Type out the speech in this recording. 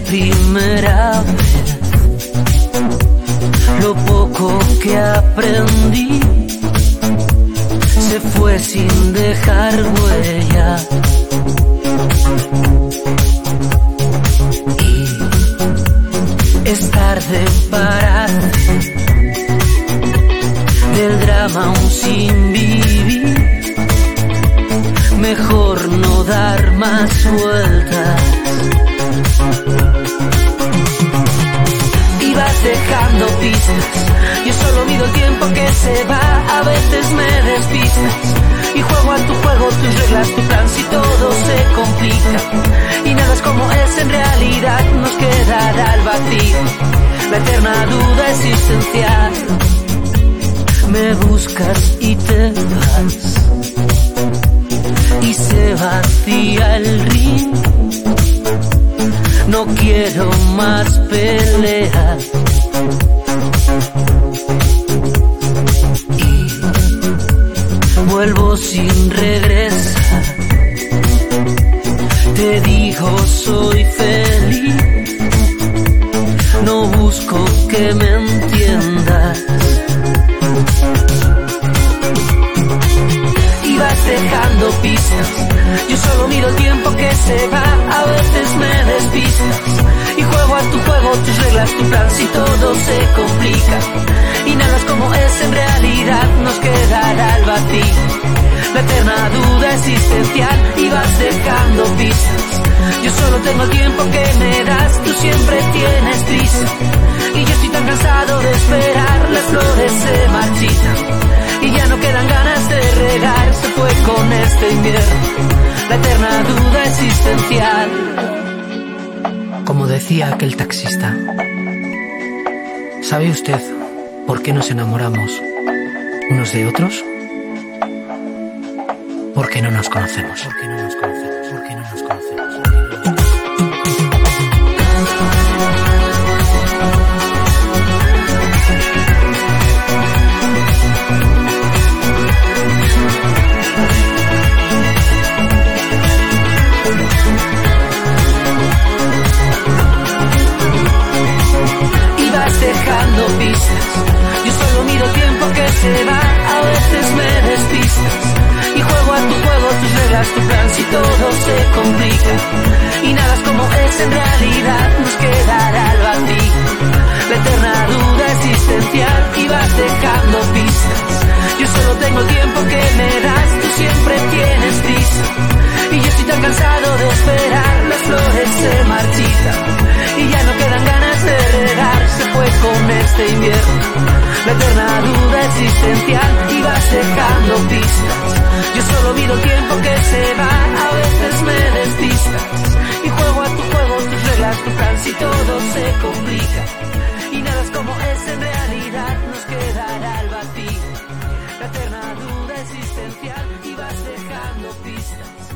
primera vez. Lo poco que aprendí se fue sin dejar huella. Y es tarde para hacer del drama un sin vivir. Mejor no dar más vueltas. Y vas dejando pistas. Yo solo mido el tiempo que se va. A veces me despistas y juego a tu juego, tus reglas, tu plan. Si todo se complica y nada es como es en realidad, nos quedará el vacío, la eterna duda existencial. Me buscas y te vas y se vacía el ring. No quiero más peleas y vuelvo sin regresar. Te digo soy feliz, no busco que me entiendas. Y vas dejando pistas. Yo solo miro el tiempo que se va. A veces me despistas y juego a tu juego, tus reglas, tu plan. Si todo se complica y nada es como es en realidad, nos quedará el vacío, la eterna duda existencial. Y vas dejando pistas. Yo solo tengo el tiempo que me das, tú siempre tienes prisa. Y yo estoy tan cansado de esperar, las flores se marchitan y ya no quedan ganas de regar. Se fue con este invierno la eterna duda existencial. Como decía aquel taxista, ¿sabe usted por qué nos enamoramos unos de otros? Porque no nos conocemos. Porque no nos conocemos. Porque no nos conocemos. Y vas dejando pistas. Yo solo miro el tiempo que se va. A veces me despistas y juego a tu juego, tus reglas, tu plan. Si todo se complica y nada es como es en realidad, nos quedará el vacío, la eterna duda existencial. Y vas dejando pistas. Yo solo tengo el tiempo que me das, tú siempre tienes prisa. Y yo estoy tan cansado de esperar, las flores se marchitan y ya no quedan ganas de regar. Se fue con este invierno la eterna duda existencial. Y vas dejando pistas. Yo solo mido el tiempo que se va. A veces me despistas y juego a tu juego, tus reglas, tu plan. Si todo se complica y nada es como es en realidad, nos quedará el vacío, la eterna duda existencial. Y vas dejando pistas.